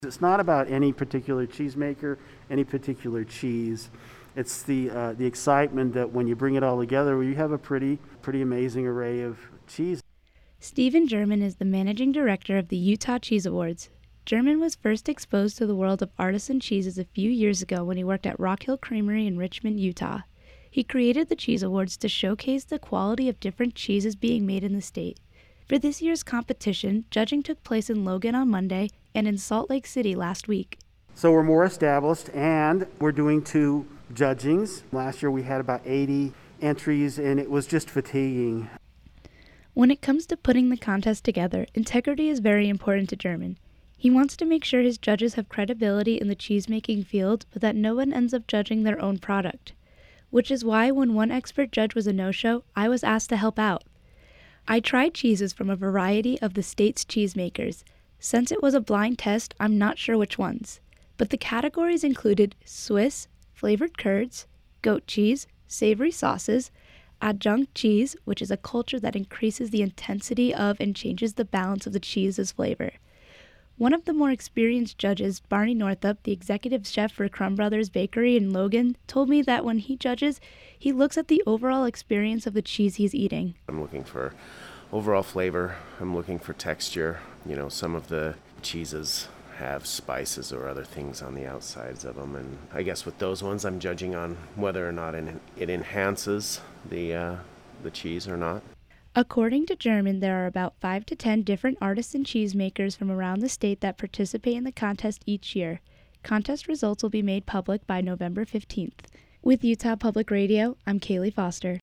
It's not about any particular cheesemaker, any particular cheese. It's the excitement that when you bring it all together, you have a pretty amazing array of cheese. Stephen German is the managing director of the Utah Cheese Awards. German was first exposed to the world of artisan cheeses a few years ago when he worked at Rock Hill Creamery in Richmond, Utah. He created the Cheese Awards to showcase the quality of different cheeses being made in the state. For this year's competition, judging took place in Logan on Monday and in Salt Lake City last week. So we're more established, and we're doing 2 judgings. Last year we had about 80 entries, and it was just fatiguing. When it comes to putting the contest together, integrity is very important to German. He wants to make sure his judges have credibility in the cheesemaking field, but that no one ends up judging their own product. Which is why when one expert judge was a no-show, I was asked to help out. I tried cheeses from a variety of the state's cheesemakers. Since it was a blind test, I'm not sure which ones. But the categories included Swiss, flavored curds, goat cheese, savory sauces, adjunct cheese, which is a culture that increases the intensity of and changes the balance of the cheese's flavor. One of the more experienced judges, Barney Northup, the executive chef for Crumb Brothers Bakery in Logan, told me that when he judges, he looks at the overall experience of the cheese he's eating. I'm looking for overall flavor. I'm looking for texture. Some of the cheeses have spices or other things on the outsides of them. And I guess with those ones, I'm judging on whether or not it enhances the cheese or not. According to German, there are about 5 to 10 different artisan cheesemakers from around the state that participate in the contest each year. Contest results will be made public by November 15th. With Utah Public Radio, I'm Kaylee Foster.